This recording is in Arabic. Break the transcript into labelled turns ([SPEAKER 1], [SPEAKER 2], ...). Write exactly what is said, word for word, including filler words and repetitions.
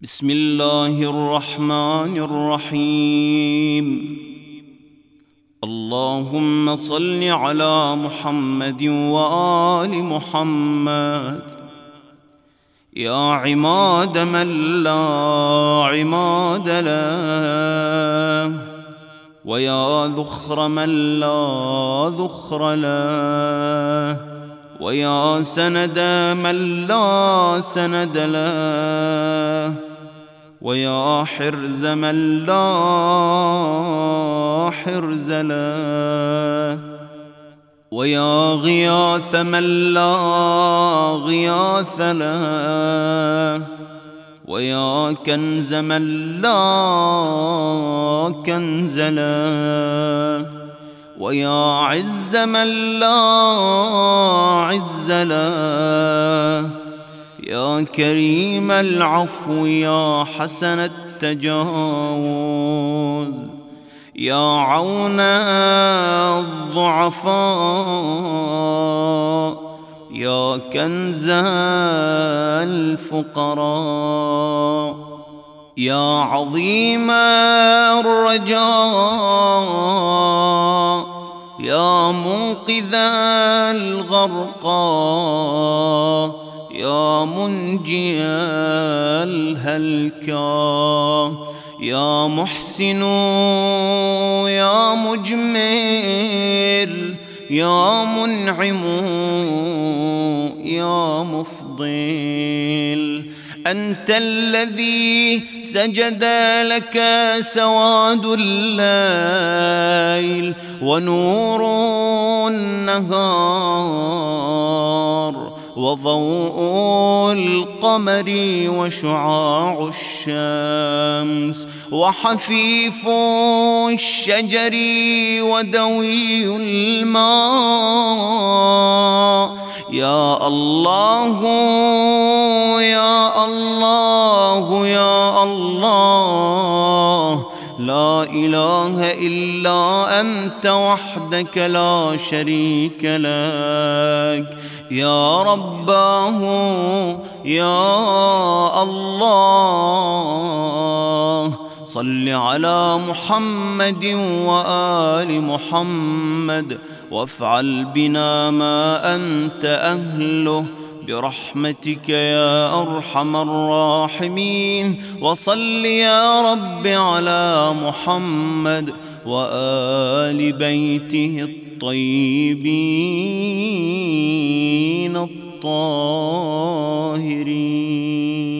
[SPEAKER 1] بسم الله الرحمن الرحيم. اللهم صل على محمد وآل محمد. يا عماد من لا عماد له، ويا ذخر من لا ذخر له، ويا سند من لا سند له، ويا حرز من لا حرز له، ويا غياث من لا غياث له، ويا كنز من لا كنز له، ويا عز من لا عز له، يا كريم العفو يا حسن التجاوز، يا عون الضعفاء، يا كنز الفقراء، يا عظيم الرجاء، يا منقذ الغرقى، يا منجي الهلكى، يا محسن يا مجمل، يا منعم يا مفضل. أنت الذي سجد لك سواد الليل ونور النهار، وضوء القمر وشعاع الشمس، وحفيف الشجر ودوي الماء. يا الله يا الله يا الله، لا إله إلا أنت وحدك لا شريك لك. يا رباه يا الله، صل على محمد وآل محمد، وافعل بنا ما أنت أهله برحمتك يا أرحم الراحمين. وصل يا رب على محمد وآل بيته الطيبين الطاهرين.